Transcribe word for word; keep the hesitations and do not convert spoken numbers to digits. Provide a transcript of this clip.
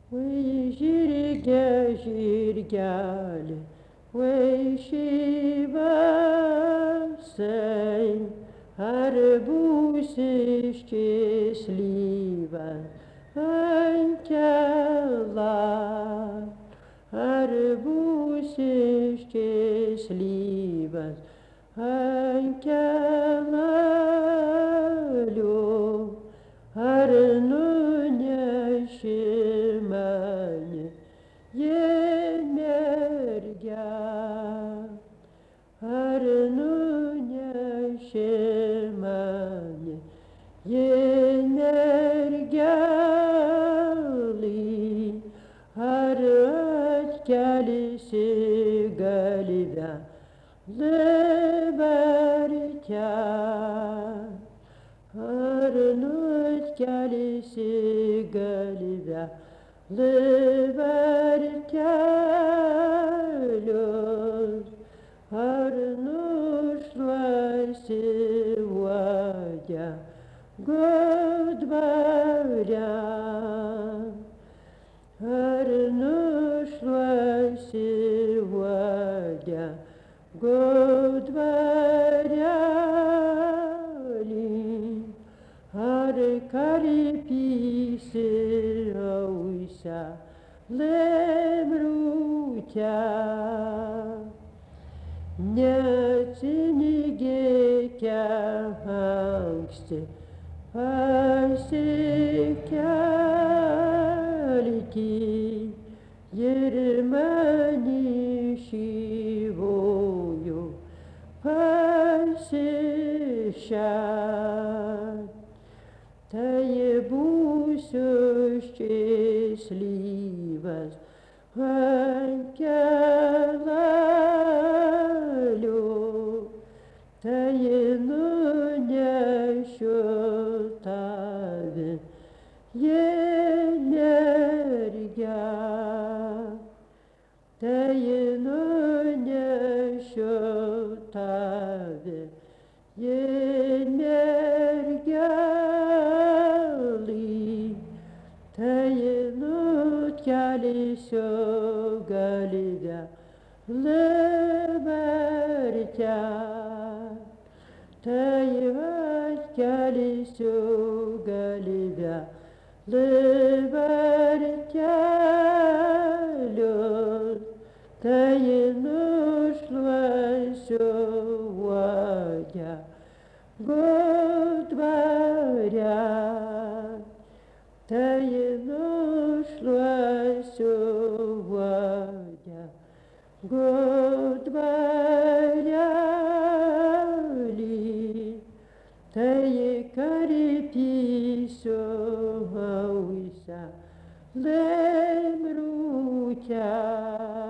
Vai žirge, žirgeli, vai šyvasai, ar būsi ščėslyvas, ankelą, ar būsi ščėslyvas, ankelaliu, ar nuneši mane į mergę, ar nuneši mane į mergelį, ar atkelsi galvę libertę. Ar nutkelsi galvę libertelius, ar nušluosi uodegą dvare, ar nušluosi uodegą dvarelį, ar karpysi ausę lemrutę. Neatsinigėkę anksti pasikelti ir mani šyvoju pasišert. Tai būsiu ščėslyvas, ankelaliu, tai nunešiu tave į mergę, tai nunešiu tave į mergelį, tai nutkelsiu galvę libertę, tai atkelsiu galvę libertelius, tai nušluosiu uodegą dvare, tai nušluosiu uodegą dvarelį, tai karpysiu ausę lemrutę.